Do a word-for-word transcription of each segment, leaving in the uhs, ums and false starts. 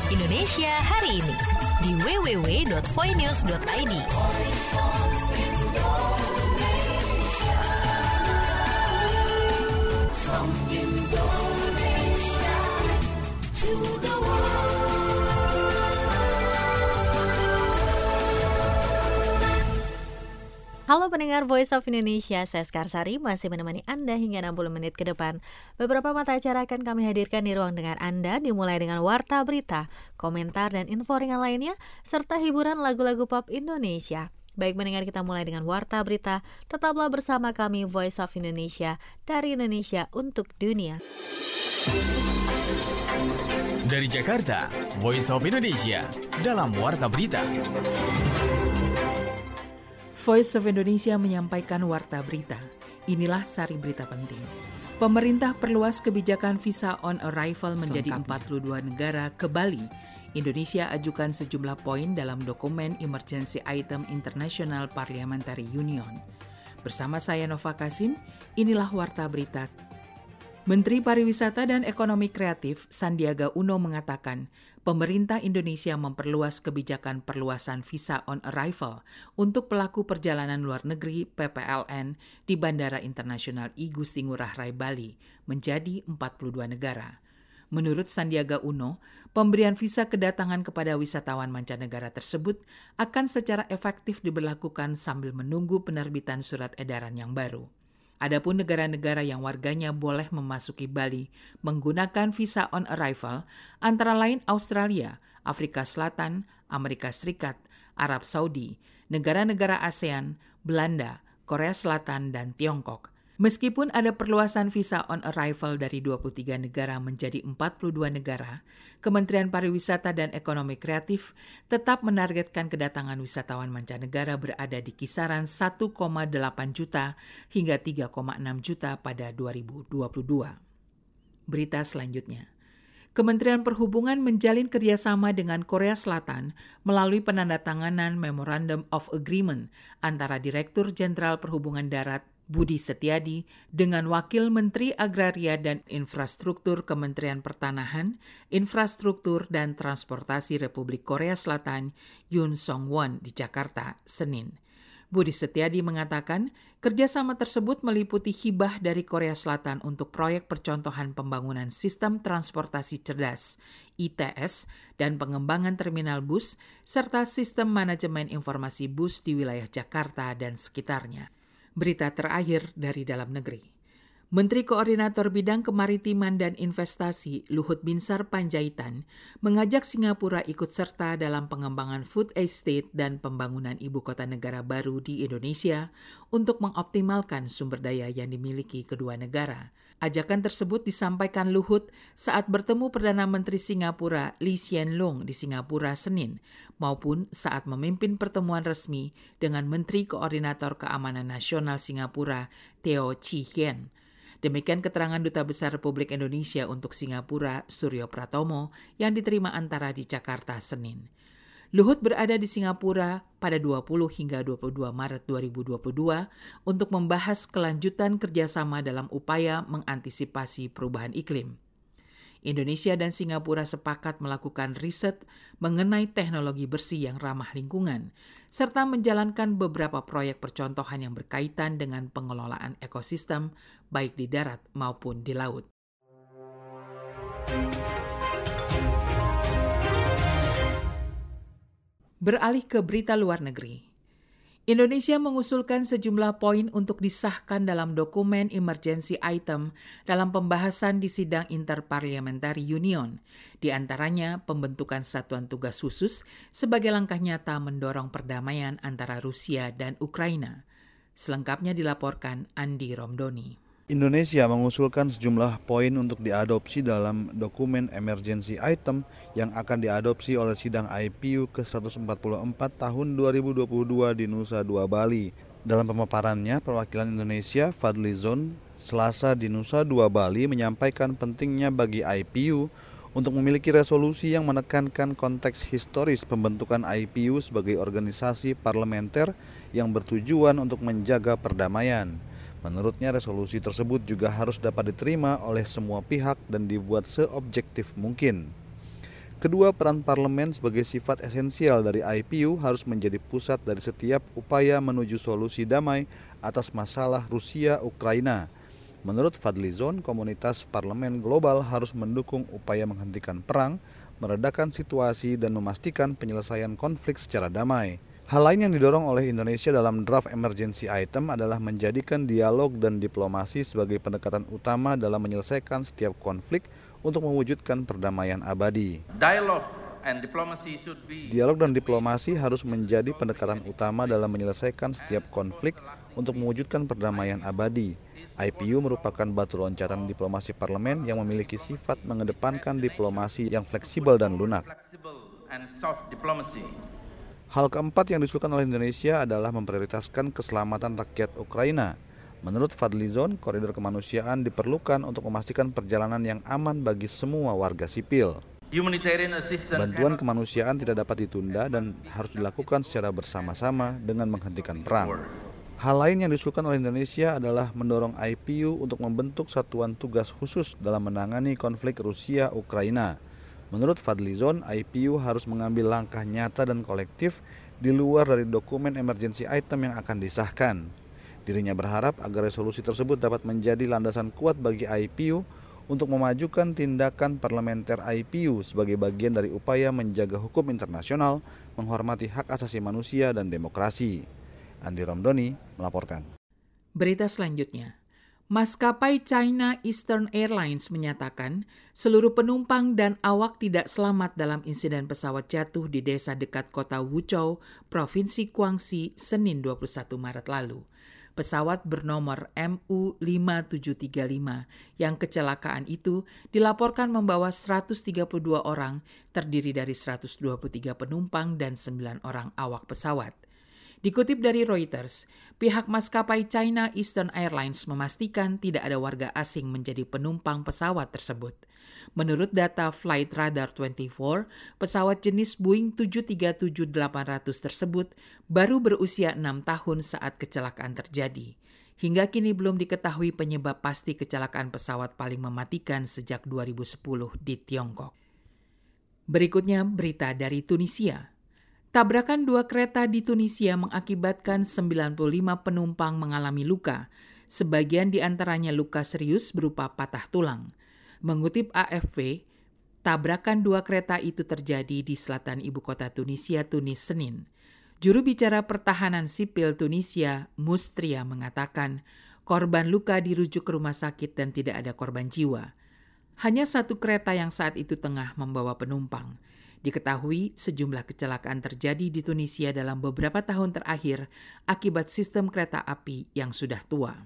Indonesia hari ini di w w w dot voinews dot i d. Halo pendengar Voice of Indonesia, saya Skarsari masih menemani Anda hingga enam puluh menit ke depan. Beberapa mata acara akan kami hadirkan di ruang dengar Anda, dimulai dengan warta berita, komentar dan info ringan lainnya, serta hiburan lagu-lagu pop Indonesia. Baik pendengar, kita mulai dengan warta berita. Tetaplah bersama kami Voice of Indonesia, dari Indonesia untuk dunia. Dari Jakarta, Voice of Indonesia dalam warta berita. Voice of Indonesia menyampaikan warta berita. Inilah sari berita penting. Pemerintah perluas kebijakan visa on arrival menjadi empat puluh dua negara ke Bali. Indonesia ajukan sejumlah poin dalam dokumen Emergency Item International Parliamentary Union. Bersama saya Nova Kasim, inilah warta berita. Menteri Pariwisata dan Ekonomi Kreatif Sandiaga Uno mengatakan, pemerintah Indonesia memperluas kebijakan perluasan visa on arrival untuk pelaku perjalanan luar negeri P P L N di Bandara Internasional I Gusti Ngurah Rai Bali menjadi empat puluh dua negara. Menurut Sandiaga Uno, pemberian visa kedatangan kepada wisatawan mancanegara tersebut akan secara efektif diberlakukan sambil menunggu penerbitan surat edaran yang baru. Adapun negara-negara yang warganya boleh memasuki Bali menggunakan visa on arrival antara lain Australia, Afrika Selatan, Amerika Serikat, Arab Saudi, negara-negara ASEAN, Belanda, Korea Selatan, dan Tiongkok. Meskipun ada perluasan visa on arrival dari dua puluh tiga negara menjadi empat puluh dua negara, Kementerian Pariwisata dan Ekonomi Kreatif tetap menargetkan kedatangan wisatawan mancanegara berada di kisaran satu koma delapan juta hingga tiga koma enam juta pada dua ribu dua puluh dua. Berita selanjutnya. Kementerian Perhubungan menjalin kerjasama dengan Korea Selatan melalui penandatanganan Memorandum of Agreement antara Direktur Jenderal Perhubungan Darat Budi Setiadi dengan Wakil Menteri Agraria dan Infrastruktur Kementerian Pertanahan, Infrastruktur dan Transportasi Republik Korea Selatan Yoon Song-won di Jakarta, Senin. Budi Setiadi mengatakan kerjasama tersebut meliputi hibah dari Korea Selatan untuk proyek percontohan pembangunan sistem transportasi cerdas I T S dan pengembangan terminal bus serta sistem manajemen informasi bus di wilayah Jakarta dan sekitarnya. Berita terakhir dari dalam negeri. Menteri Koordinator Bidang Kemaritiman dan Investasi Luhut Binsar Panjaitan mengajak Singapura ikut serta dalam pengembangan food estate dan pembangunan ibu kota negara baru di Indonesia untuk mengoptimalkan sumber daya yang dimiliki kedua negara. Ajakan tersebut disampaikan Luhut saat bertemu Perdana Menteri Singapura Lee Hsien Loong di Singapura Senin, maupun saat memimpin pertemuan resmi dengan Menteri Koordinator Keamanan Nasional Singapura Teo Chee Hean. Demikian keterangan Duta Besar Republik Indonesia untuk Singapura Suryo Pratomo yang diterima Antara di Jakarta Senin. Luhut berada di Singapura pada dua puluh hingga dua puluh dua Maret dua ribu dua puluh dua untuk membahas kelanjutan kerjasama dalam upaya mengantisipasi perubahan iklim. Indonesia dan Singapura sepakat melakukan riset mengenai teknologi bersih yang ramah lingkungan, serta menjalankan beberapa proyek percontohan yang berkaitan dengan pengelolaan ekosistem, baik di darat maupun di laut. Beralih ke berita luar negeri. Indonesia mengusulkan sejumlah poin untuk disahkan dalam dokumen emergency item dalam pembahasan di sidang Interparliamentary Union. Di antaranya pembentukan satuan tugas khusus sebagai langkah nyata mendorong perdamaian antara Rusia dan Ukraina. Selengkapnya dilaporkan Andi Romdoni. Indonesia mengusulkan sejumlah poin untuk diadopsi dalam dokumen emergency item yang akan diadopsi oleh sidang I P U ke seratus empat puluh empat tahun dua ribu dua puluh dua di Nusa Dua Bali. Dalam pemaparannya, perwakilan Indonesia Fadli Zon Selasa di Nusa Dua Bali menyampaikan pentingnya bagi I P U untuk memiliki resolusi yang menekankan konteks historis pembentukan I P U sebagai organisasi parlementer yang bertujuan untuk menjaga perdamaian. Menurutnya, resolusi tersebut juga harus dapat diterima oleh semua pihak dan dibuat seobjektif mungkin. Kedua, peran parlemen sebagai sifat esensial dari I P U harus menjadi pusat dari setiap upaya menuju solusi damai atas masalah Rusia-Ukraina. Menurut Fadlizon, komunitas parlemen global harus mendukung upaya menghentikan perang, meredakan situasi, dan memastikan penyelesaian konflik secara damai. Hal lain yang didorong oleh Indonesia dalam draft emergency item adalah menjadikan dialog dan diplomasi sebagai pendekatan utama dalam menyelesaikan setiap konflik untuk mewujudkan perdamaian abadi. Dialog and diplomacy should be... Dialog dan diplomasi harus menjadi pendekatan utama dalam menyelesaikan setiap konflik untuk mewujudkan perdamaian abadi. I P U merupakan batu loncatan diplomasi parlemen yang memiliki sifat mengedepankan diplomasi yang fleksibel dan lunak. Hal keempat yang diusulkan oleh Indonesia adalah memprioritaskan keselamatan rakyat Ukraina. Menurut Fadlizon, koridor kemanusiaan diperlukan untuk memastikan perjalanan yang aman bagi semua warga sipil. Bantuan kemanusiaan tidak dapat ditunda dan harus dilakukan secara bersama-sama dengan menghentikan perang. Hal lain yang diusulkan oleh Indonesia adalah mendorong I P U untuk membentuk satuan tugas khusus dalam menangani konflik Rusia-Ukraina. Menurut Fadlizon, I P U harus mengambil langkah nyata dan kolektif di luar dari dokumen emergency item yang akan disahkan. Dirinya berharap agar resolusi tersebut dapat menjadi landasan kuat bagi I P U untuk memajukan tindakan parlementer I P U sebagai bagian dari upaya menjaga hukum internasional, menghormati hak asasi manusia dan demokrasi. Andi Romdoni melaporkan. Berita selanjutnya. Maskapai China Eastern Airlines menyatakan seluruh penumpang dan awak tidak selamat dalam insiden pesawat jatuh di desa dekat kota Wuzhou, Provinsi Guangxi, Senin dua puluh satu Maret lalu. Pesawat bernomor M U lima tujuh tiga lima yang kecelakaan itu dilaporkan membawa seratus tiga puluh dua orang, terdiri dari seratus dua puluh tiga penumpang dan sembilan orang awak pesawat. Dikutip dari Reuters, pihak maskapai China Eastern Airlines memastikan tidak ada warga asing menjadi penumpang pesawat tersebut. Menurut data Flight Radar dua puluh empat, pesawat jenis Boeing tujuh tiga tujuh delapan ratus tersebut baru berusia enam tahun saat kecelakaan terjadi. Hingga kini belum diketahui penyebab pasti kecelakaan pesawat paling mematikan sejak dua ribu sepuluh di Tiongkok. Berikutnya berita dari Tunisia. Tabrakan dua kereta di Tunisia mengakibatkan sembilan puluh lima penumpang mengalami luka. Sebagian di antaranya luka serius berupa patah tulang. Mengutip A F P, tabrakan dua kereta itu terjadi di selatan ibu kota Tunisia, Tunis, Senin. Juru bicara pertahanan sipil Tunisia, Mustria, mengatakan korban luka dirujuk ke rumah sakit dan tidak ada korban jiwa. Hanya satu kereta yang saat itu tengah membawa penumpang. Diketahui sejumlah kecelakaan terjadi di Tunisia dalam beberapa tahun terakhir akibat sistem kereta api yang sudah tua.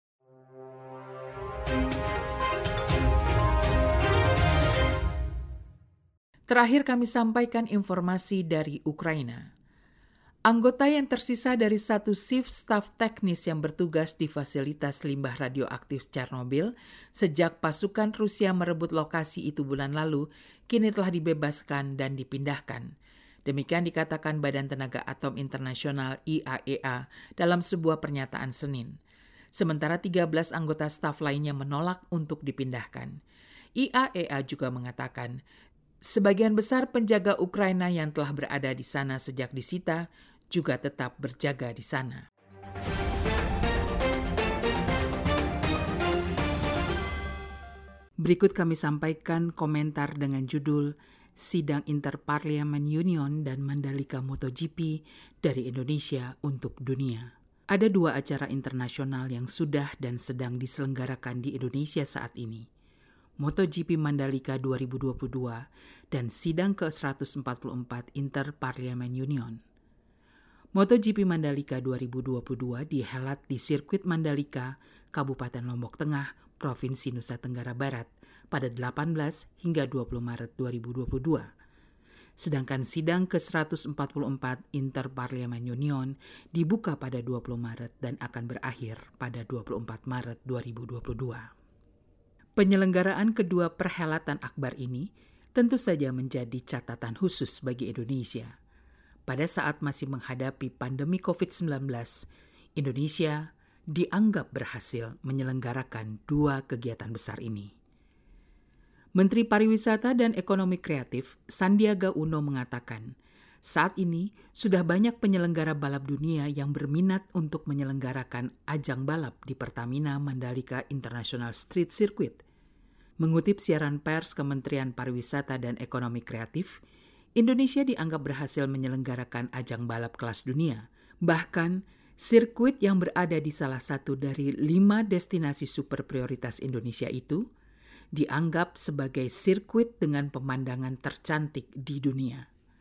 Terakhir kami sampaikan informasi dari Ukraina. Anggota yang tersisa dari satu shift staf teknis yang bertugas di fasilitas limbah radioaktif Chernobyl sejak pasukan Rusia merebut lokasi itu bulan lalu, kini telah dibebaskan dan dipindahkan. Demikian dikatakan Badan Tenaga Atom Internasional I A E A dalam sebuah pernyataan Senin. Sementara tiga belas anggota staf lainnya menolak untuk dipindahkan. I A E A juga mengatakan, sebagian besar penjaga Ukraina yang telah berada di sana sejak disita juga tetap berjaga di sana. Berikut kami sampaikan komentar dengan judul Sidang Interparliamen Union dan Mandalika MotoGP dari Indonesia untuk Dunia. Ada dua acara internasional yang sudah dan sedang diselenggarakan di Indonesia saat ini. MotoGP Mandalika dua ribu dua puluh dua dan Sidang ke seratus empat puluh empat Interparliamen Union. MotoGP Mandalika dua ribu dua puluh dua dihelat di sirkuit Mandalika, Kabupaten Lombok Tengah, Provinsi Nusa Tenggara Barat pada delapan belas hingga dua puluh Maret dua ribu dua puluh dua. Sedangkan sidang ke seratus empat puluh empat Interparliamen Union dibuka pada dua puluh Maret dan akan berakhir pada dua puluh empat Maret dua ribu dua puluh dua. Penyelenggaraan kedua perhelatan akbar ini tentu saja menjadi catatan khusus bagi Indonesia. Pada saat masih menghadapi pandemi covid sembilan belas, Indonesia dianggap berhasil menyelenggarakan dua kegiatan besar ini. Menteri Pariwisata dan Ekonomi Kreatif Sandiaga Uno mengatakan, saat ini sudah banyak penyelenggara balap dunia yang berminat untuk menyelenggarakan ajang balap di Pertamina Mandalika International Street Circuit. Mengutip siaran pers Kementerian Pariwisata dan Ekonomi Kreatif, Indonesia dianggap berhasil menyelenggarakan ajang balap kelas dunia. Bahkan, sirkuit yang berada di salah satu dari lima destinasi super prioritas Indonesia itu dianggap sebagai sirkuit dengan pemandangan tercantik di dunia.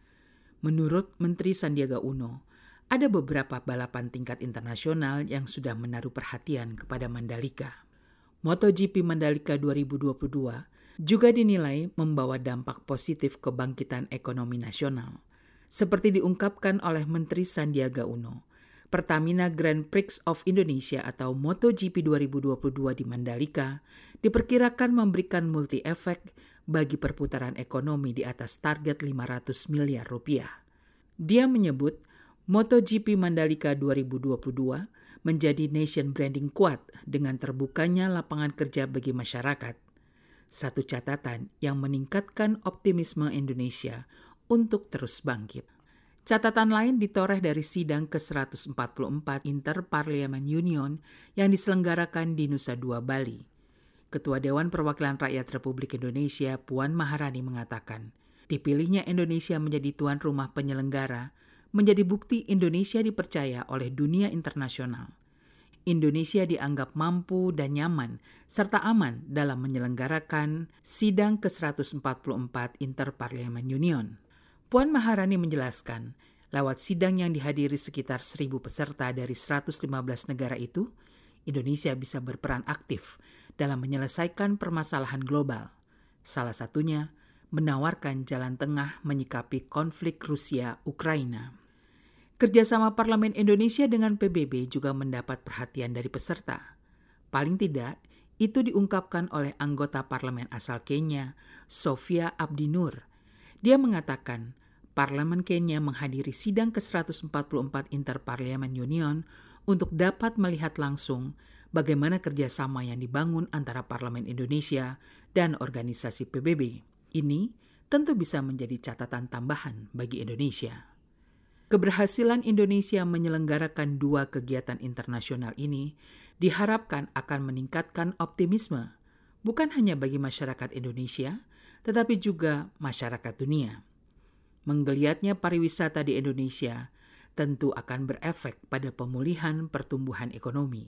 Menurut Menteri Sandiaga Uno, ada beberapa balapan tingkat internasional yang sudah menaruh perhatian kepada Mandalika. MotoGP Mandalika dua ribu dua puluh dua juga dinilai membawa dampak positif kebangkitan ekonomi nasional. Seperti diungkapkan oleh Menteri Sandiaga Uno, Pertamina Grand Prix of Indonesia atau MotoGP dua ribu dua puluh dua di Mandalika diperkirakan memberikan multi-efek bagi perputaran ekonomi di atas target lima ratus miliar rupiah. Dia menyebut MotoGP Mandalika dua ribu dua puluh dua menjadi nation branding kuat dengan terbukanya lapangan kerja bagi masyarakat. Satu catatan yang meningkatkan optimisme Indonesia untuk terus bangkit. Catatan lain ditoreh dari sidang ke seratus empat puluh empat Inter-Parliament Union yang diselenggarakan di Nusa Dua, Bali. Ketua Dewan Perwakilan Rakyat Republik Indonesia, Puan Maharani mengatakan, dipilihnya Indonesia menjadi tuan rumah penyelenggara menjadi bukti Indonesia dipercaya oleh dunia internasional. Indonesia dianggap mampu dan nyaman serta aman dalam menyelenggarakan sidang ke seratus empat puluh empat Inter-Parliament Union. Puan Maharani menjelaskan, lewat sidang yang dihadiri sekitar seribu peserta dari seratus lima belas negara itu, Indonesia bisa berperan aktif dalam menyelesaikan permasalahan global. Salah satunya, menawarkan jalan tengah menyikapi konflik Rusia-Ukraina. Kerjasama Parlemen Indonesia dengan P B B juga mendapat perhatian dari peserta. Paling tidak, itu diungkapkan oleh anggota parlemen asal Kenya, Sofia Abdinur. Dia mengatakan, Parlemen Kenya menghadiri sidang ke seratus empat puluh empat Inter-Parliament Union untuk dapat melihat langsung bagaimana kerjasama yang dibangun antara Parlemen Indonesia dan organisasi P B B. Ini tentu bisa menjadi catatan tambahan bagi Indonesia. Keberhasilan Indonesia menyelenggarakan dua kegiatan internasional ini diharapkan akan meningkatkan optimisme, bukan hanya bagi masyarakat Indonesia, tetapi juga masyarakat dunia. Menggeliatnya pariwisata di Indonesia tentu akan berefek pada pemulihan pertumbuhan ekonomi.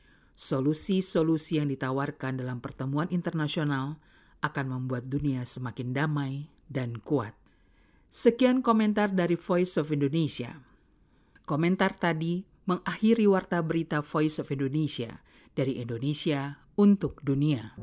Solusi-solusi yang ditawarkan dalam pertemuan internasional akan membuat dunia semakin damai dan kuat. Sekian komentar dari Voice of Indonesia. Komentar tadi mengakhiri warta berita Voice of Indonesia dari Indonesia untuk dunia.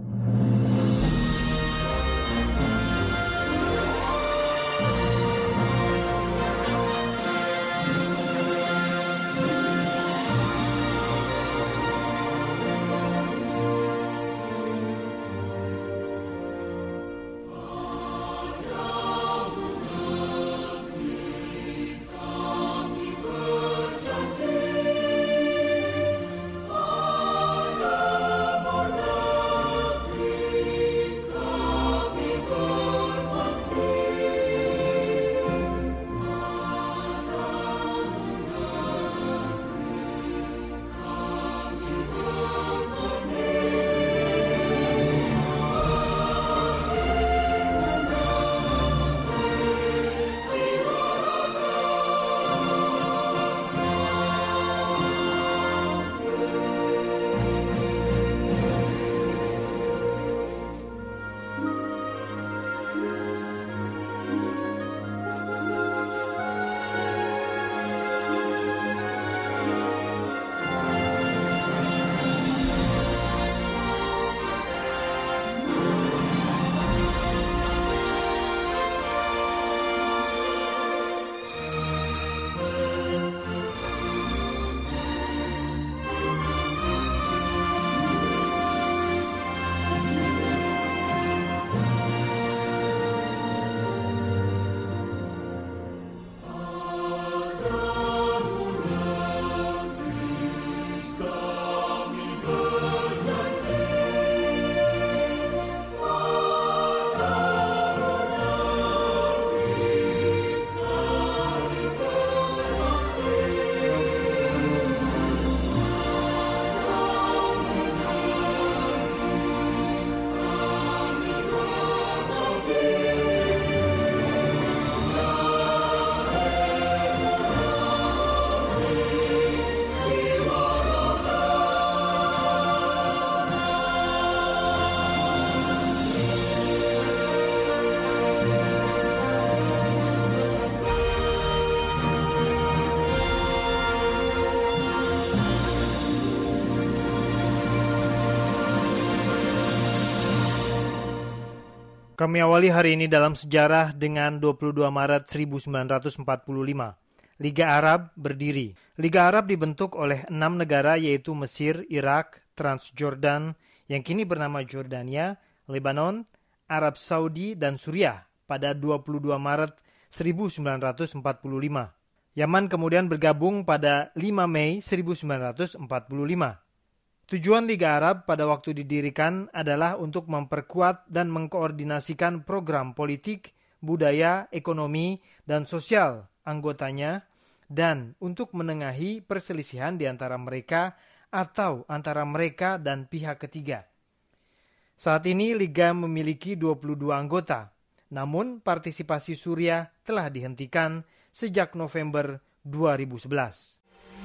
Kami awali hari ini dalam sejarah dengan dua puluh dua Maret seribu sembilan ratus empat puluh lima. Liga Arab berdiri. Liga Arab dibentuk oleh enam negara yaitu Mesir, Irak, Transjordan, yang kini bernama Jordania, Lebanon, Arab Saudi, dan Suriah pada dua puluh dua Maret seribu sembilan ratus empat puluh lima. Yaman kemudian bergabung pada lima Mei seribu sembilan ratus empat puluh lima. Tujuan Liga Arab pada waktu didirikan adalah untuk memperkuat dan mengkoordinasikan program politik, budaya, ekonomi, dan sosial anggotanya, dan untuk menengahi perselisihan di antara mereka atau antara mereka dan pihak ketiga. Saat ini Liga memiliki dua puluh dua anggota, namun partisipasi Suriah telah dihentikan sejak November dua ribu sebelas.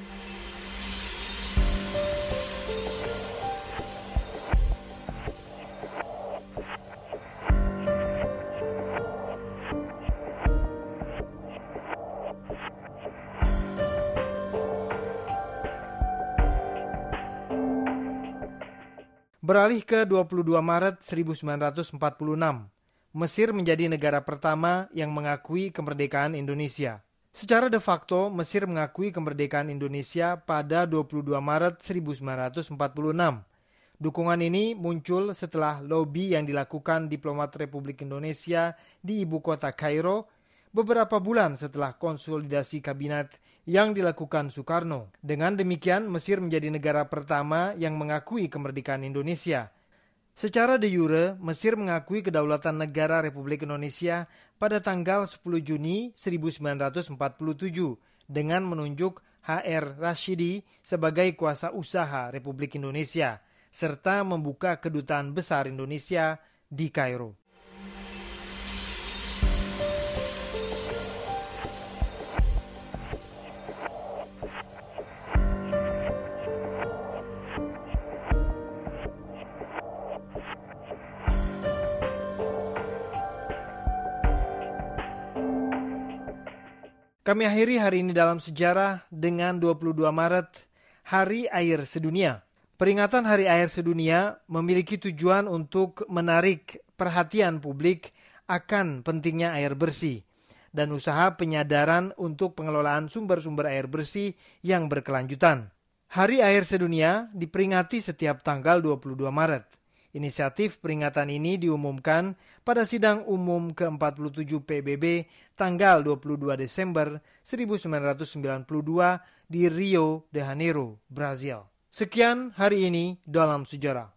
Beralih ke dua puluh dua Maret seribu sembilan ratus empat puluh enam, Mesir menjadi negara pertama yang mengakui kemerdekaan Indonesia. Secara de facto, Mesir mengakui kemerdekaan Indonesia pada dua puluh dua Maret seribu sembilan ratus empat puluh enam. Dukungan ini muncul setelah lobi yang dilakukan diplomat Republik Indonesia di ibu kota Kairo beberapa bulan setelah konsolidasi kabinet yang dilakukan Soekarno. Dengan demikian, Mesir menjadi negara pertama yang mengakui kemerdekaan Indonesia. Secara de jure, Mesir mengakui kedaulatan negara Republik Indonesia pada tanggal sepuluh Juni seribu sembilan ratus empat puluh tujuh dengan menunjuk H R Rashidi sebagai kuasa usaha Republik Indonesia, serta membuka kedutaan besar Indonesia di Kairo. Kami akhiri hari ini dalam sejarah dengan dua puluh dua Maret, Hari Air Sedunia. Peringatan Hari Air Sedunia memiliki tujuan untuk menarik perhatian publik akan pentingnya air bersih dan usaha penyadaran untuk pengelolaan sumber-sumber air bersih yang berkelanjutan. Hari Air Sedunia diperingati setiap tanggal dua puluh dua Maret. Inisiatif peringatan ini diumumkan pada sidang umum ke empat puluh tujuh P B B tanggal dua puluh dua Desember seribu sembilan ratus sembilan puluh dua di Rio de Janeiro, Brazil. Sekian hari ini dalam sejarah.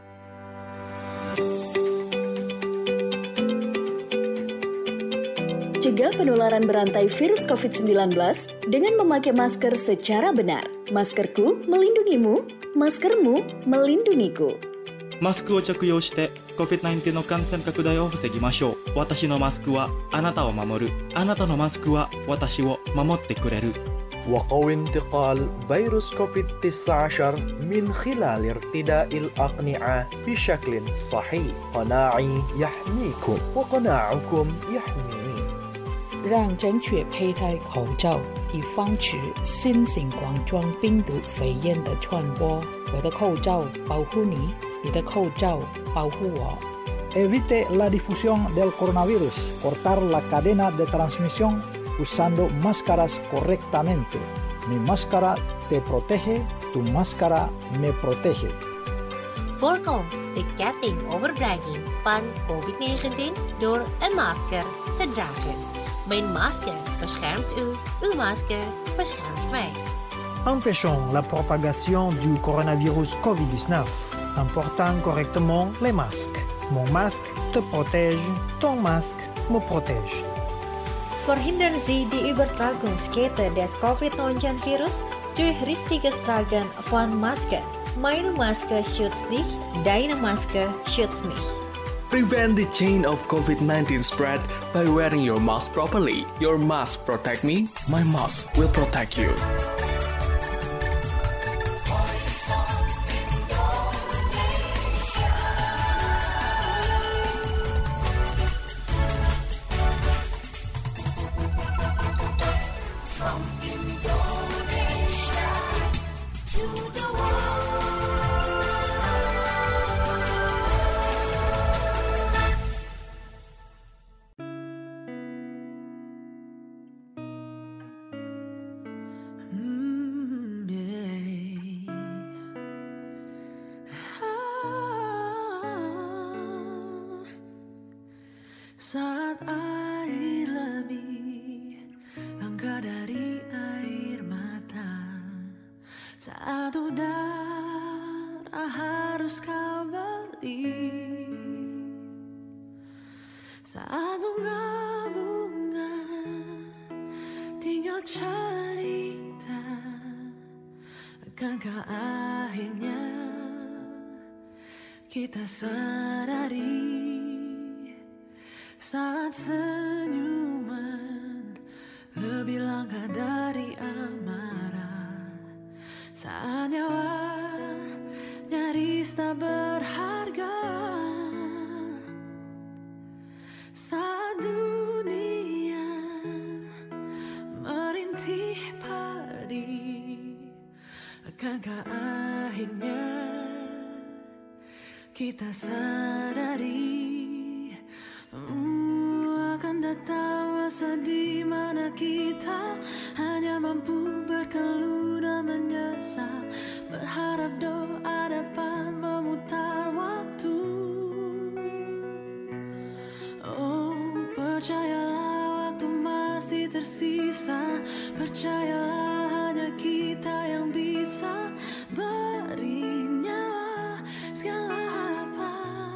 Cegah penularan berantai virus covid sembilan belas dengan memakai masker secara benar. Maskerku melindungimu, maskermu melindungiku. マスクを着用して コビッドナインティーン の感染拡大を防ぎましょう。私のマスクはあなたを守る。あなたのマスクは私を守ってくれる。 وقوي انتقال فيروس كوفيد تسعة عشر من خلال ارتداء الأقنعة بشكل صحيح. قناعي يحميكم وقناعكم يحميني. 让正确佩戴口罩，以防止新型冠状病毒肺炎的传播。我的口罩保护你。 你的口罩保护我。 Evite la difusión del coronavirus. Cortar la cadena de transmisión usando máscaras correctamente. Mi máscara te protege, tu máscara me protege. Voorkom de ketting overdraging van covid negentien door een masker te dragen. Mijn masker beschermt u, uw masker beschermt mij. Empêchons la propagation du coronavirus covid dix-neuf. En portant correctement les masques. Mon masque te protège, ton masque me protège. Verhindern Sie die Übertragung des covid negentien virus durch richtiges Tragen von Maske. Meine Maske schützt dich, deine Maske schützt mich. Prevent the chain of covid nineteen spread by wearing your mask properly. Your mask protect me, my mask will protect you. air lebih langka dari air mata. Saat udara harus kau beli, saat bunga-bunga tinggal cerita, akankah akhirnya kita sadari saat senyuman lebih langka dari amarah, saat nyawa nyaris tak berharga, saat dunia merintih padi, akankah akhirnya kita sadari uh, akan datang masa di mana kita hanya mampu berkeluh dan menyesal, berharap doa dapat memutar waktu. Oh, percayalah waktu masih tersisa, percayalah hanya kita yang bisa beri nyawa segala harapan.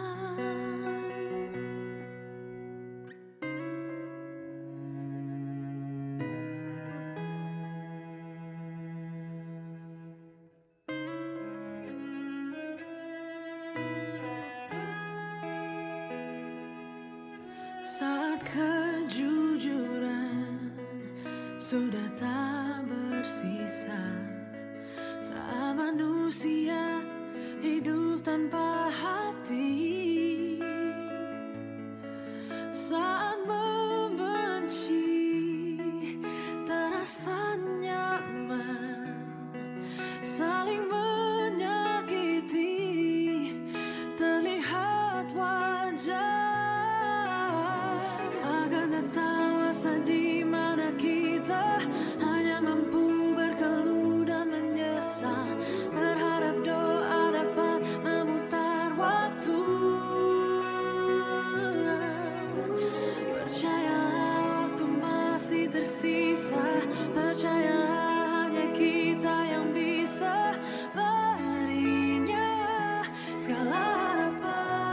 Saat kejujuran sudah tak bersisa, saat manusia hidup tanpa hati, saat membenci terasa nyaman, saling menyakiti terlihat wajar. Akan datang masa di mana kita hanya mampu berkeluh dan menyesal, berharap doa dapat memutar waktu. Percayalah waktu masih tersisa, percayalah hanya kita yang bisa beri nyawa segala harapan.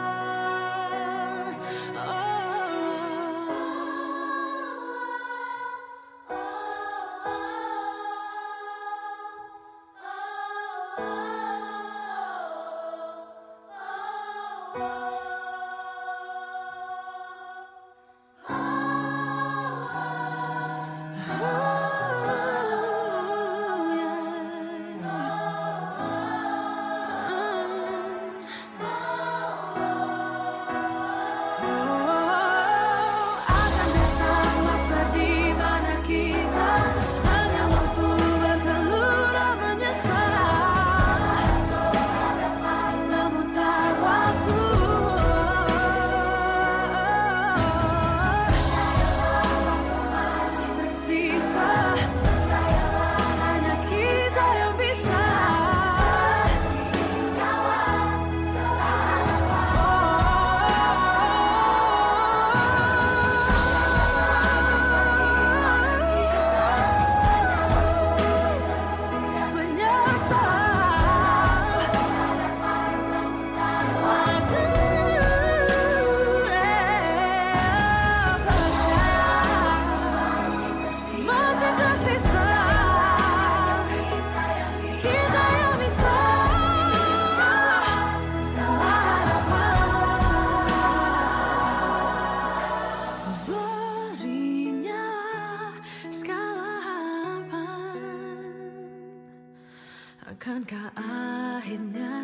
Akankah akhirnya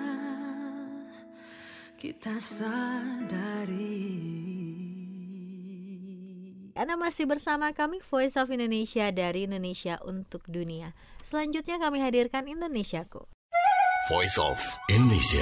kita sadari? Anda masih bersama kami Voice of Indonesia dari Indonesia untuk Dunia. Selanjutnya kami hadirkan Indonesiaku. Voice of Indonesia.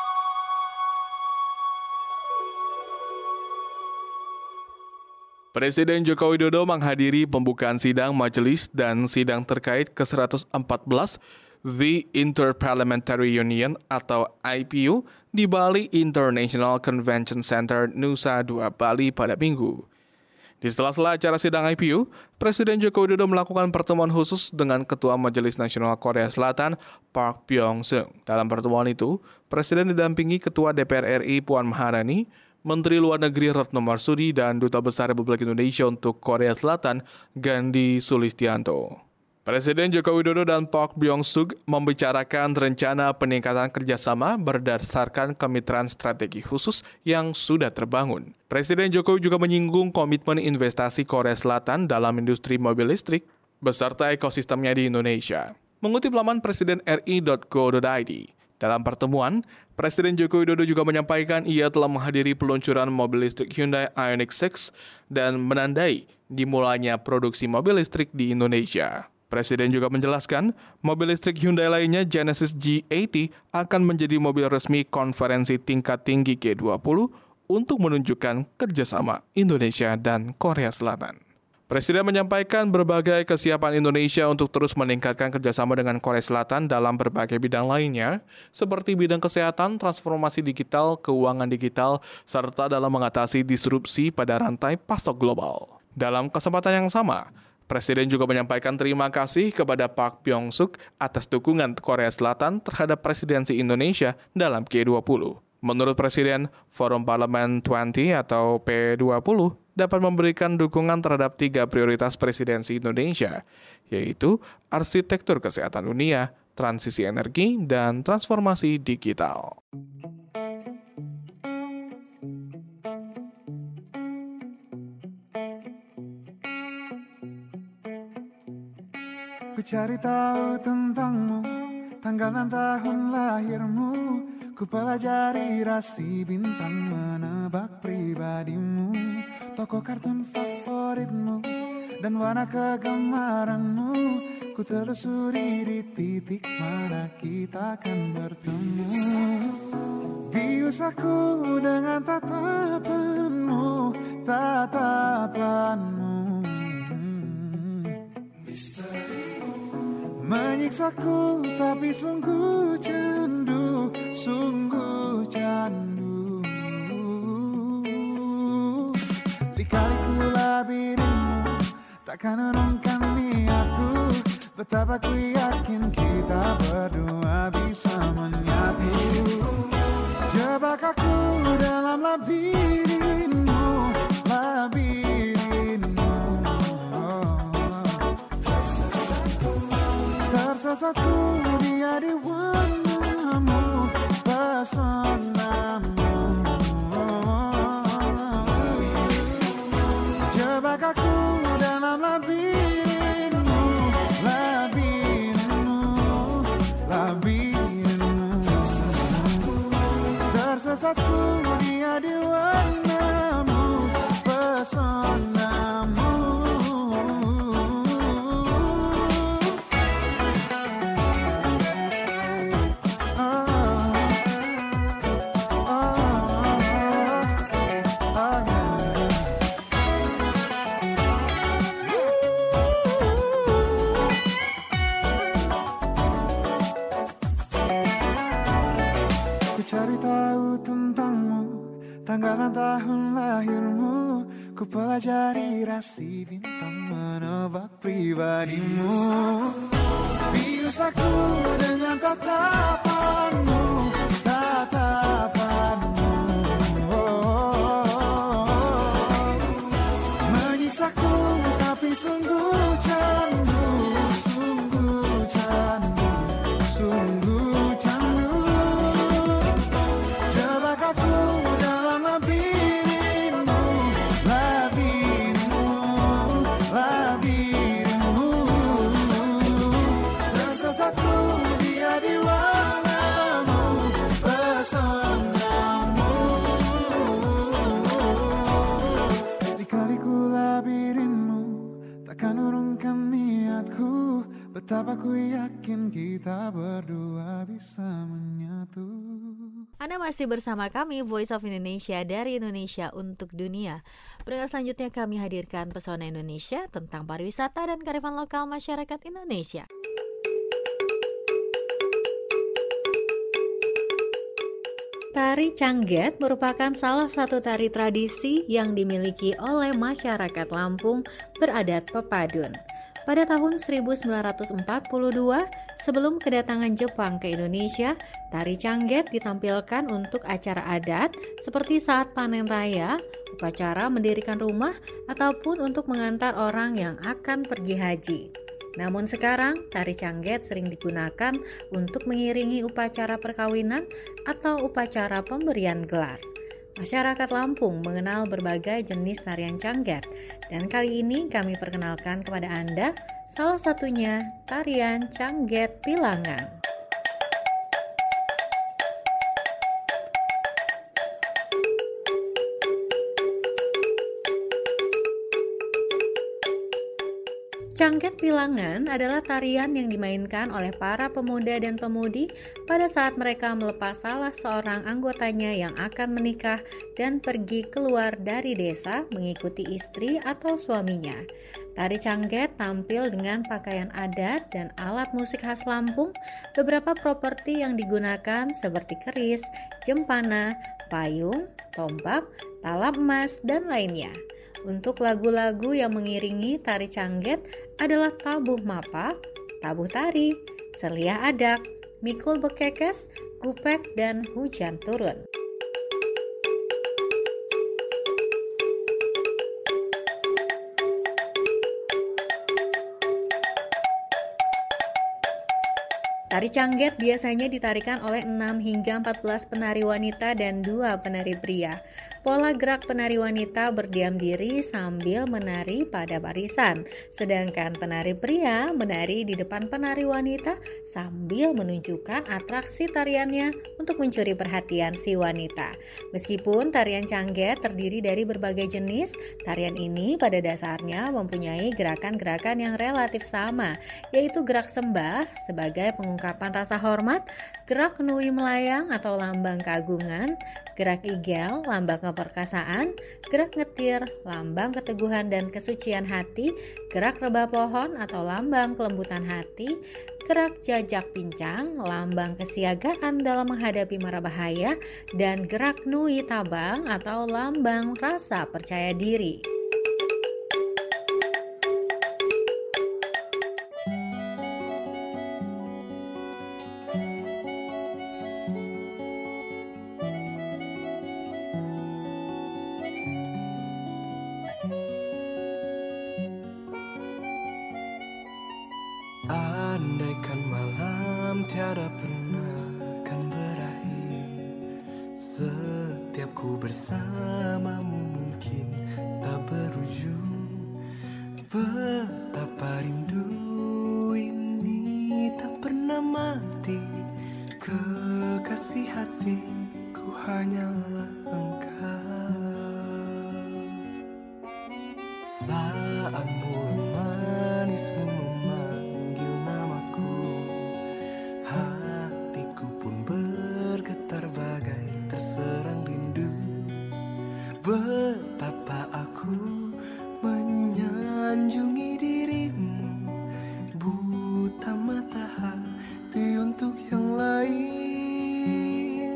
Presiden Joko Widodo menghadiri pembukaan sidang majelis dan sidang terkait ke seratus empat belas The Inter-Parliamentary Union atau I P U di Bali International Convention Center, Nusa Dua Bali pada Minggu. Di sela-sela acara sidang I P U, Presiden Joko Widodo melakukan pertemuan khusus dengan Ketua Majelis Nasional Korea Selatan, Park Byung-sung. Dalam pertemuan itu, Presiden didampingi Ketua D P R R I Puan Maharani, Menteri Luar Negeri Retno Marsudi, dan Duta Besar Republik Indonesia untuk Korea Selatan, Gandhi Sulistianto. Presiden Joko Widodo dan Park Byung-sung membicarakan rencana peningkatan kerjasama berdasarkan kemitraan strategi khusus yang sudah terbangun. Presiden Jokowi juga menyinggung komitmen investasi Korea Selatan dalam industri mobil listrik beserta ekosistemnya di Indonesia. Mengutip laman presiden r i dot go dot i d, dalam pertemuan, Presiden Joko Widodo juga menyampaikan ia telah menghadiri peluncuran mobil listrik Hyundai Ioniq enam dan menandai dimulainya produksi mobil listrik di Indonesia. Presiden juga menjelaskan, mobil listrik Hyundai lainnya Genesis G delapan puluh akan menjadi mobil resmi konferensi tingkat tinggi G dua puluh untuk menunjukkan kerjasama Indonesia dan Korea Selatan. Presiden menyampaikan berbagai kesiapan Indonesia untuk terus meningkatkan kerjasama dengan Korea Selatan dalam berbagai bidang lainnya, seperti bidang kesehatan, transformasi digital, keuangan digital, serta dalam mengatasi disrupsi pada rantai pasok global. Dalam kesempatan yang sama, Presiden juga menyampaikan terima kasih kepada Park Byung-sung atas dukungan Korea Selatan terhadap presidensi Indonesia dalam G dua puluh. Menurut Presiden, Forum Parlemen dua puluh atau P dua puluh dapat memberikan dukungan terhadap tiga prioritas presidensi Indonesia, yaitu arsitektur kesehatan dunia, transisi energi, dan transformasi digital. Ku cari tahu tentangmu, tanggal dan tahun lahirmu. Ku pelajari rasi bintang, menebak pribadimu, tokoh kartun favoritmu, dan warna kegemaranmu. Ku telusuri di titik mana kita akan bertemu. Bius aku dengan tatapanmu, tatapanmu. Menyiksaku tapi sungguh candu, sungguh candu. Lika-liku labirinmu takkan urungkan niatku. Betapa ku yakin kita berdua bisa menyatu. Jebak aku dalam labirinmu, labirinmu. Tersesatku dia di warnamu, pesonamu. Jebak aku dalam labirinmu, labirinmu, labirinmu. Tersesatku dia di warnamu, pesonamu. Cari tahu tentangmu, tanggal dan tahun lahirmu. Ku pelajari rasi bintang, menebak pribadimu. Bius aku dengan tatapanmu, tatapanmu. Oh, menyiksaku tapi sungguh candu, sungguh candu, sungguh candu. Betapa ku yakin kita berdua bisa menyatu. Anda masih bersama kami, Voice of Indonesia dari Indonesia untuk dunia. Pendengar selanjutnya kami hadirkan Pesona Indonesia tentang pariwisata dan kearifan lokal masyarakat Indonesia. Tari Cangget merupakan salah satu tari tradisi yang dimiliki oleh masyarakat Lampung beradat pepadun. Pada tahun seribu sembilan ratus empat puluh dua, sebelum kedatangan Jepang ke Indonesia, tari Cangget ditampilkan untuk acara adat seperti saat panen raya, upacara mendirikan rumah, ataupun untuk mengantar orang yang akan pergi haji. Namun sekarang, tari Cangget sering digunakan untuk mengiringi upacara perkawinan atau upacara pemberian gelar. Masyarakat Lampung mengenal berbagai jenis tarian Cangget, dan kali ini kami perkenalkan kepada Anda salah satunya tarian Cangget Pilangan. Cangget Pilangan adalah tarian yang dimainkan oleh para pemuda dan pemudi pada saat mereka melepas salah seorang anggotanya yang akan menikah dan pergi keluar dari desa mengikuti istri atau suaminya. Tari Cangget tampil dengan pakaian adat dan alat musik khas Lampung. Beberapa properti yang digunakan seperti keris, jempana, payung, tombak, talam emas, dan lainnya. Untuk lagu-lagu yang mengiringi tari Cangget adalah Tabuh Mapak, Tabuh Tari, Seliah Adak, Mikul Bekekes, Gupek, dan Hujan Turun. Tari Cangget biasanya ditarikan oleh enam hingga empat belas penari wanita dan dua penari pria. Pola gerak penari wanita berdiam diri sambil menari pada barisan, sedangkan penari pria menari di depan penari wanita sambil menunjukkan atraksi tariannya untuk mencuri perhatian si wanita. Meskipun tarian Cangget terdiri dari berbagai jenis, tarian ini pada dasarnya mempunyai gerakan-gerakan yang relatif sama, yaitu gerak sembah sebagai pengungkapan ungkapan rasa hormat, gerak nui melayang atau lambang keagungan, gerak igel, lambang keperkasaan, gerak ngetir, lambang keteguhan dan kesucian hati, gerak rebah pohon atau lambang kelembutan hati, gerak jajak pincang, lambang kesiagaan dalam menghadapi mara bahaya, dan gerak nui tabang atau lambang rasa percaya diri. Andaikan malam tiada pernah kan berakhir, setiap ku bersamamu mungkin tak berujung. Betapa rindu ini tak pernah mati, kekasih hatiku hanyalah engkau. Saat mulut manismu memanggil namaku, hatiku pun bergetar bagai terserang rindu. Betapa aku menyanjungi dirimu, buta mata hati untuk yang lain.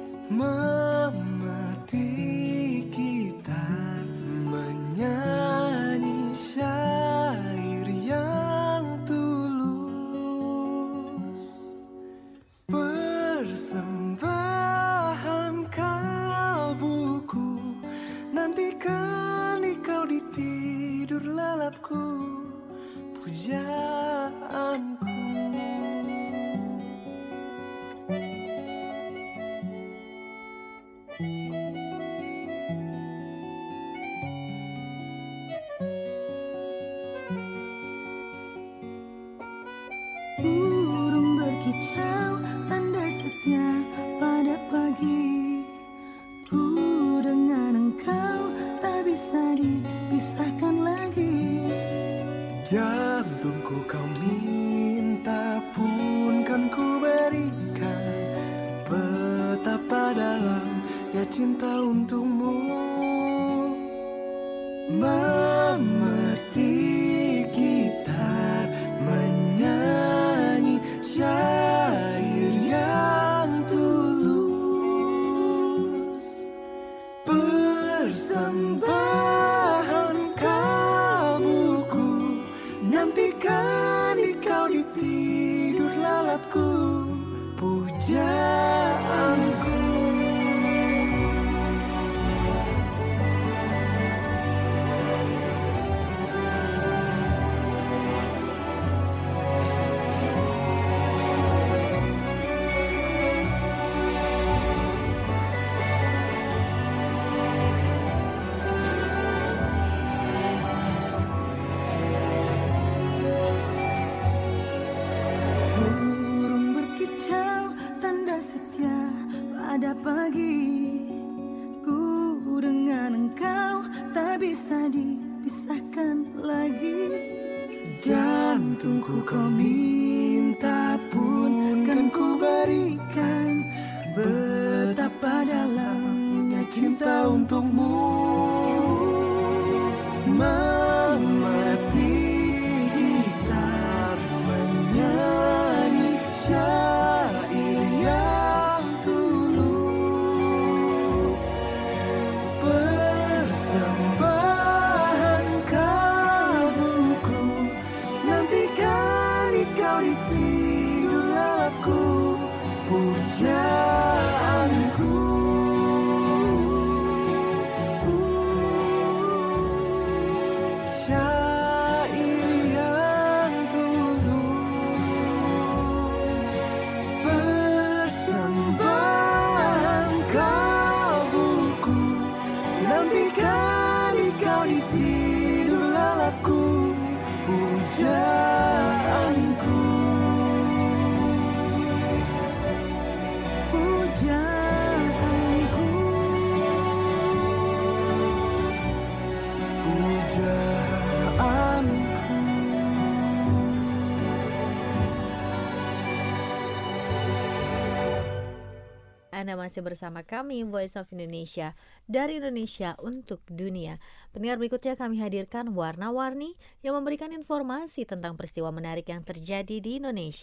Memati gitar menyanyi syair yang tulus, persembahan kalbuku, nantikan kau di tidur lelapku, pujaanku. Burung berkicau, tanda setia pada pagi. Ku dengan engkau tak bisa dipisahkan lagi. Jantungku kau minta pun kan ku berikan, betapa dalamnya cinta untukmu. Memetik gitar menyanyi syair yang tulus, jantungku kau minta pun kan ku berikan. Betapa dalamnya cinta untukmu. Memetik gitar menyanyi syair yang tulus. Persembahan kalbuku, nantikan kau di tidur lelapku. Pujaanku, syair yang tulus. Persembahan kalbuku, nantikan kau di tidur lelapku. Pujaanku, pujaanku, pujaanku. Anda masih bersama kami Voice of Indonesia, dari Indonesia untuk dunia. Pendengar, berikutnya kami hadirkan Warna-Warni yang memberikan informasi tentang peristiwa menarik yang terjadi di Indonesia.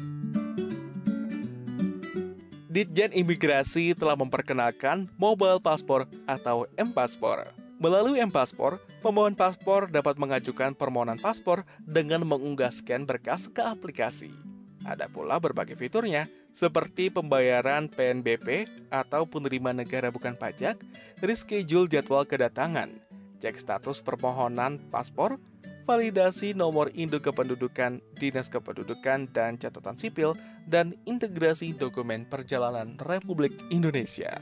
Ditjen Imigrasi telah memperkenalkan Mobile Passport atau M-Paspor. Melalui M-Paspor, pemohon paspor dapat mengajukan permohonan paspor dengan mengunggah scan berkas ke aplikasi. Ada pula berbagai fiturnya, seperti pembayaran P N B P atau penerimaan negara bukan pajak, reschedule jadwal kedatangan, cek status permohonan paspor, validasi nomor induk kependudukan, dinas kependudukan dan catatan sipil, dan integrasi dokumen perjalanan Republik Indonesia.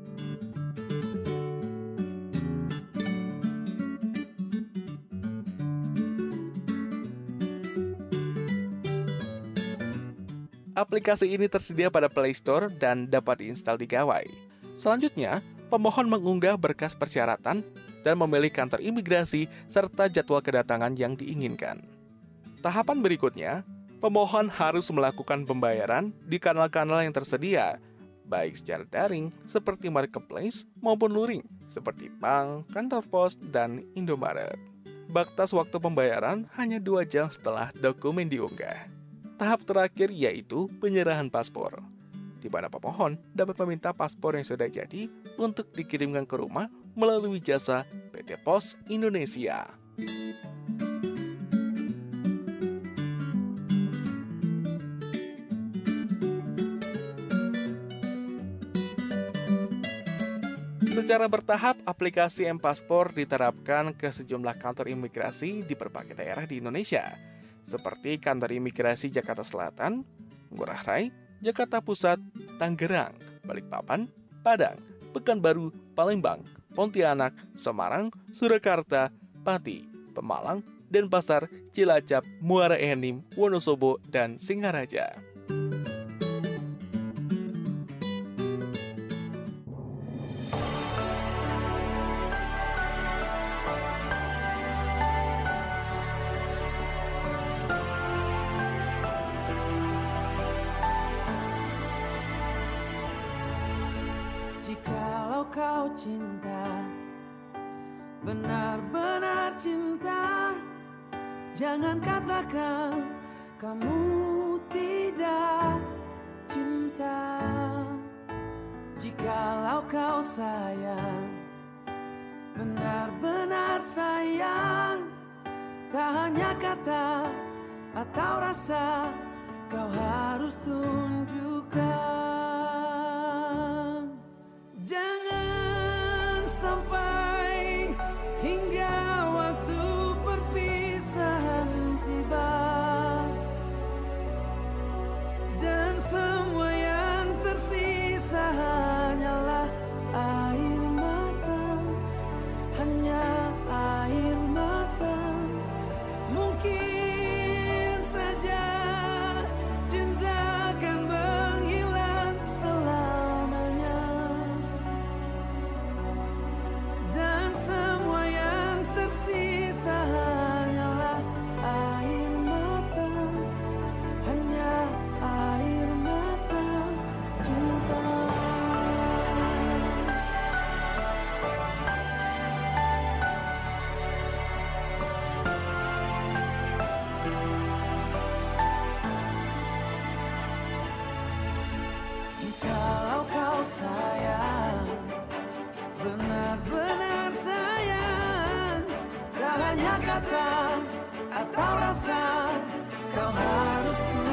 Aplikasi ini tersedia pada Play Store dan dapat diinstal di gawai. Selanjutnya, pemohon mengunggah berkas persyaratan dan memilih kantor imigrasi serta jadwal kedatangan yang diinginkan. Tahapan berikutnya, pemohon harus melakukan pembayaran di kanal-kanal yang tersedia, baik secara daring seperti marketplace maupun luring seperti bank, kantor pos, dan Indomaret. Batas waktu pembayaran hanya dua jam setelah dokumen diunggah. Tahap terakhir yaitu penyerahan paspor, di mana pemohon dapat meminta paspor yang sudah jadi untuk dikirimkan ke rumah melalui jasa P T Pos Indonesia. Secara bertahap, aplikasi M-Paspor diterapkan ke sejumlah kantor imigrasi di berbagai daerah di Indonesia, seperti Kantor Imigrasi Jakarta Selatan, Ngurah Rai, Jakarta Pusat, Tangerang, Balikpapan, Padang, Pekanbaru, Palembang, Pontianak, Semarang, Surakarta, Pati, Pemalang, Denpasar, Cilacap, Muara Enim, Wonosobo, dan Singaraja. Jikalau kau cinta, benar-benar cinta, jangan katakan kamu tidak cinta. Jikalau kau sayang, benar-benar sayang, tak hanya kata atau rasa, kau harus tunjukkan. Jangan sampai hingga waktu perpisahan tiba dan semua yang tersisa hanyalah air mata, hanya air mata. Mungkin saja cinta akan menghilang selamanya. kata atau rasa kau harus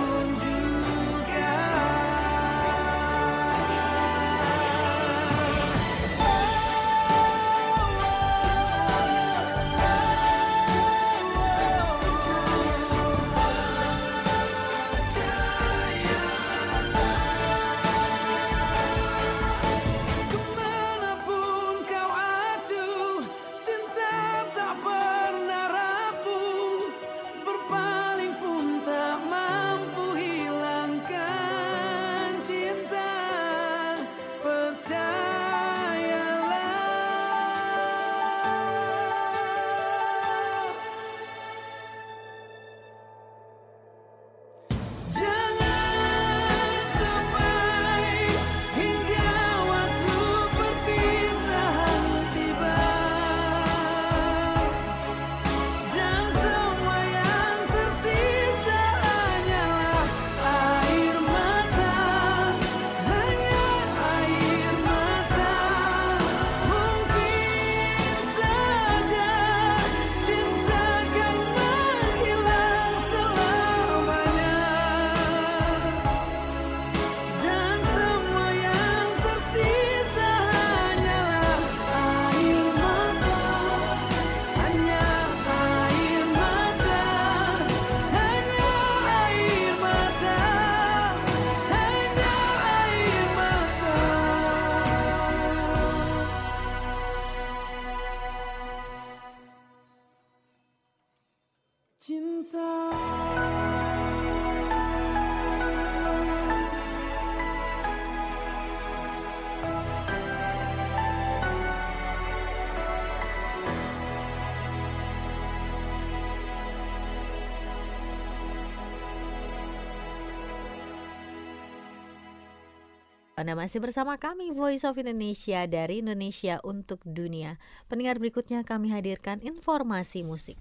Anda masih bersama kami Voice of Indonesia dari Indonesia untuk Dunia. Pendengar, berikutnya kami hadirkan informasi musik.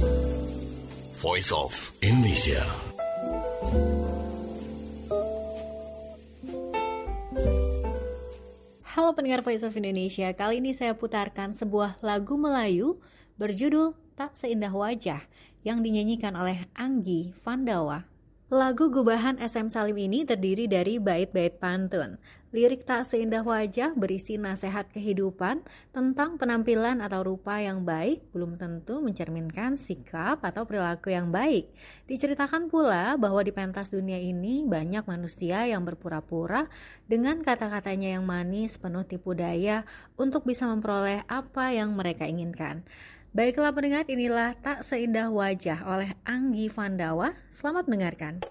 Voice of Indonesia. Halo pendengar Voice of Indonesia, kali ini saya putarkan sebuah lagu Melayu berjudul Tak Seindah Wajah yang dinyanyikan oleh Anggi Vandawa. Lagu gubahan S M Salim ini terdiri dari bait-bait pantun. Lirik Tak Seindah Wajah berisi nasihat kehidupan tentang penampilan atau rupa yang baik belum tentu mencerminkan sikap atau perilaku yang baik. Diceritakan pula bahwa di pentas dunia ini banyak manusia yang berpura-pura dengan kata-katanya yang manis penuh tipu daya untuk bisa memperoleh apa yang mereka inginkan. Baiklah pendengar, inilah Tak Seindah Wajah oleh Anggi Vandawa. Selamat mendengarkan.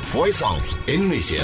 Voice of Indonesia.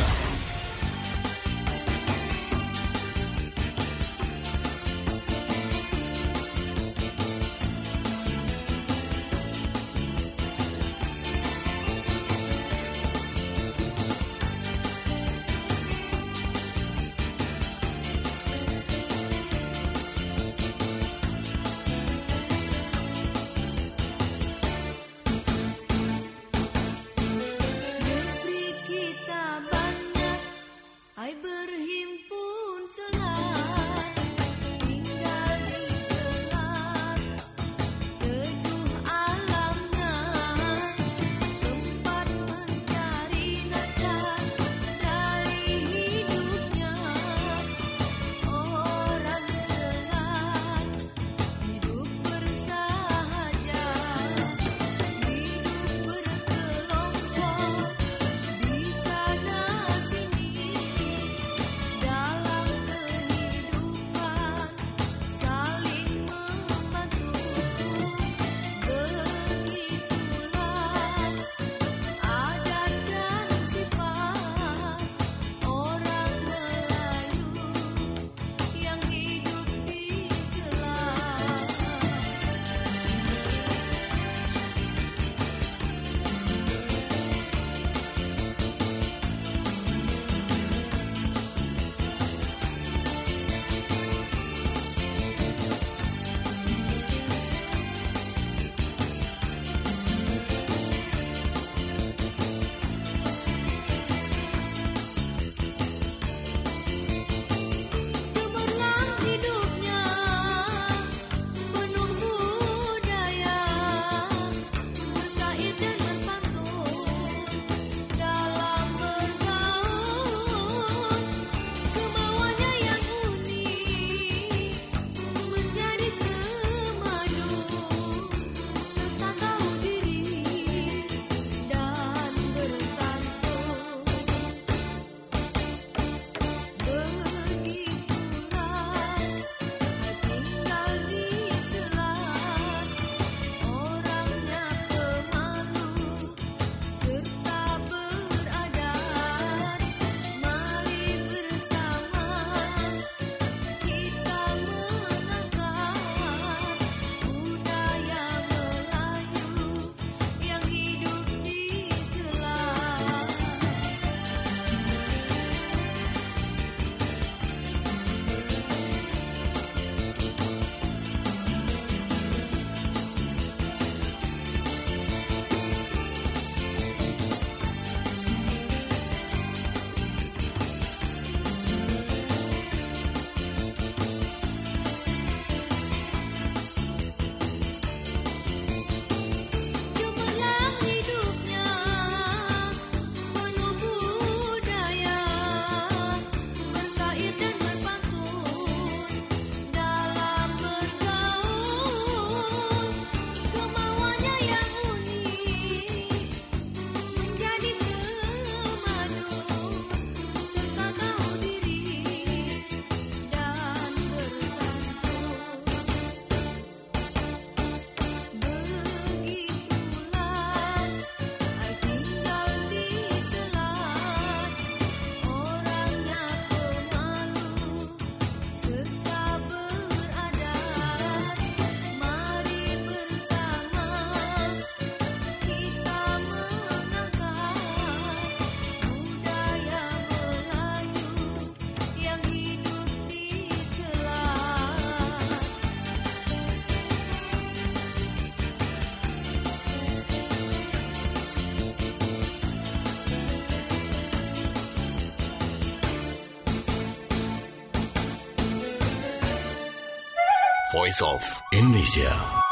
Voice of Indonesia.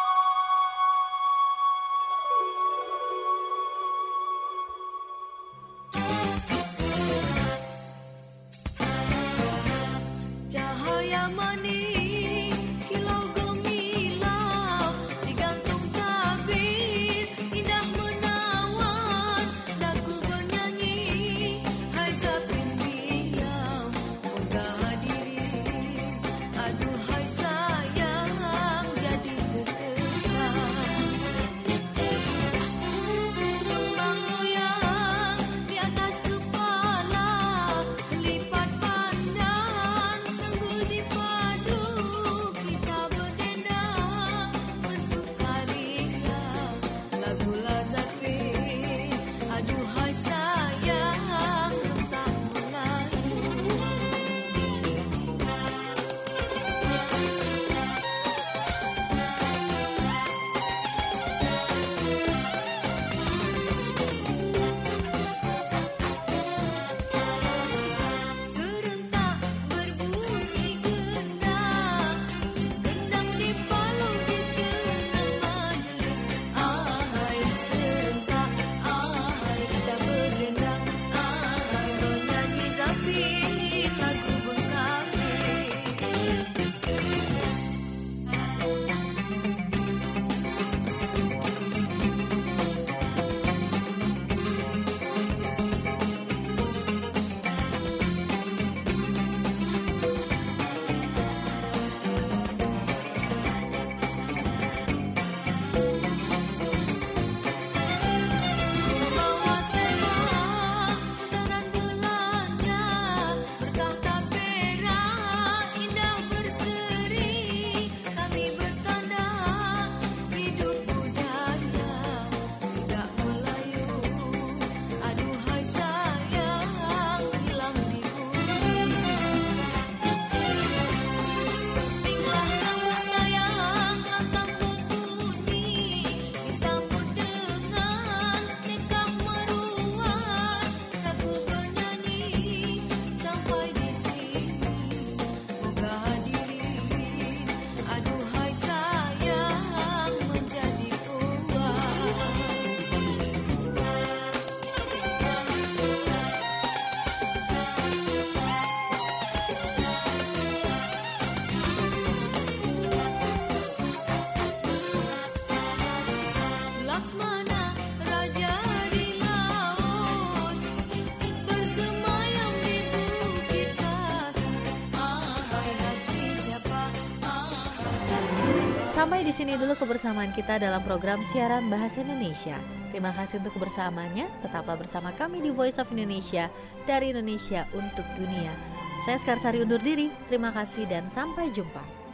Cahaya manis kilau gemilau digantung tabir indah menawan daku bernyanyi hai zapin diam megah diri aduhai sayang jadi terkesan kembang goyang di atas Sampai di sini dulu kebersamaan kita dalam program siaran Bahasa Indonesia. Terima kasih untuk kebersamaannya. Tetaplah bersama kami di Voice of Indonesia, dari Indonesia untuk dunia. Saya Skarsari undur diri. Terima kasih dan sampai jumpa.